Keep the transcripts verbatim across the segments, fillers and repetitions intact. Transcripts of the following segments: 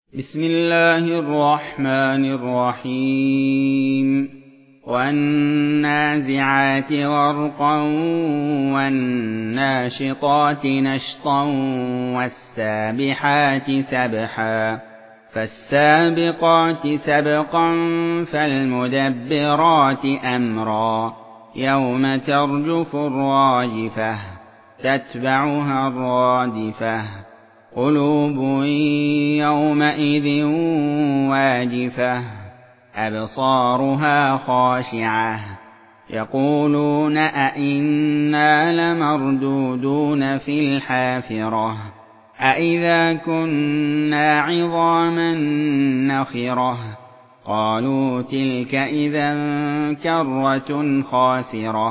بسم الله الرحمن الرحيم والنازعات غرقا والناشطات نشطا والسابحات سبحا فالسابقات سبقا فالمدبرات أمرا يوم ترجف الراجفة تتبعها الرادفة قلوب يومئذ واجفة أبصارها خاشعة يقولون أئنا لمردودون في الحافرة أئذا كنا عظاما نخرة قالوا تلك إذا كرة خاسرة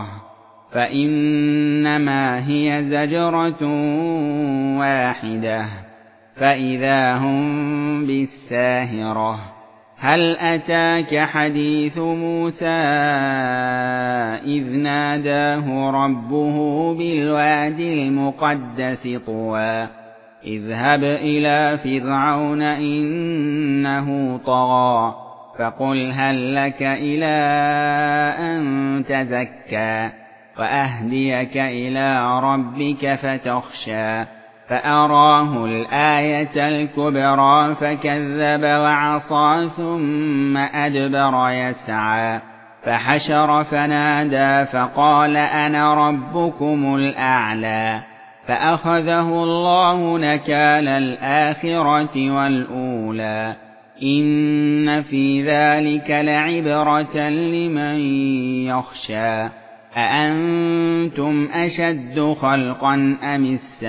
فإنما هي زجرة واحدة فإذا هم بالساهرة هل أتاك حديث موسى إذ ناداه ربه بالوادي المقدس طوى اذهب إلى فرعون إنه طغى فقل هل لك إلى أن تزكى وأهديك إلى ربك فتخشى فأراه الآية الكبرى فكذب وعصى ثم أدبر يسعى فحشر فنادى فقال أنا ربكم الأعلى فأخذه الله نكال الآخرة والأولى إن في ذلك لعبرة لمن يخشى أأنتم أشد خلقا أم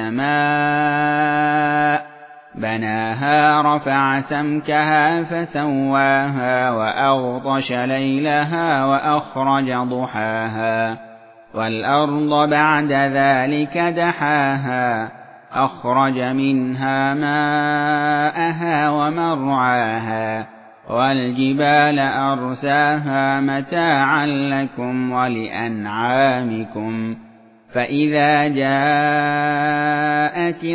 السماء بناها رفع سمكها فسواها وأغطش ليلها وأخرج ضحاها والأرض بعد ذلك دحاها أخرج منها ماءها ومرعاها والجبال أرساها متاعا لكم ولأنعامكم فإذا جاءت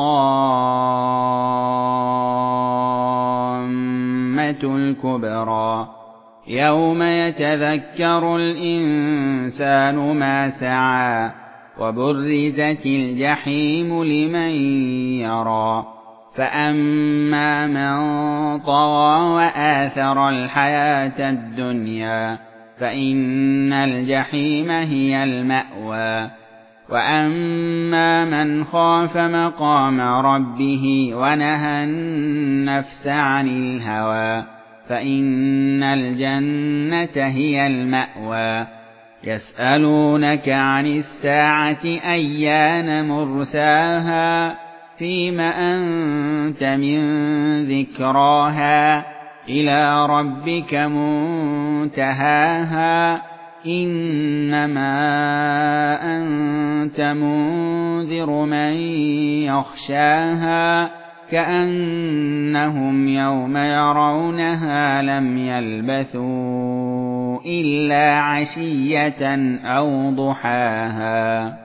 الطامة الكبرى يوم يتذكر الإنسان ما سعى وبرزت الجحيم لمن يرى فأما من طغى وآثر الحياة الدنيا فإن الجحيم هي المأوى وأما من خاف مقام ربه ونهى النفس عن الهوى فإن الجنة هي المأوى يسألونك عن الساعة أيان مرساها فيم أنت من ذكراها إلى ربك منتهاها إنما أنت منذر من يخشاها كأنهم يوم يرونها لم يلبثوا إلا عشية أو ضحاها.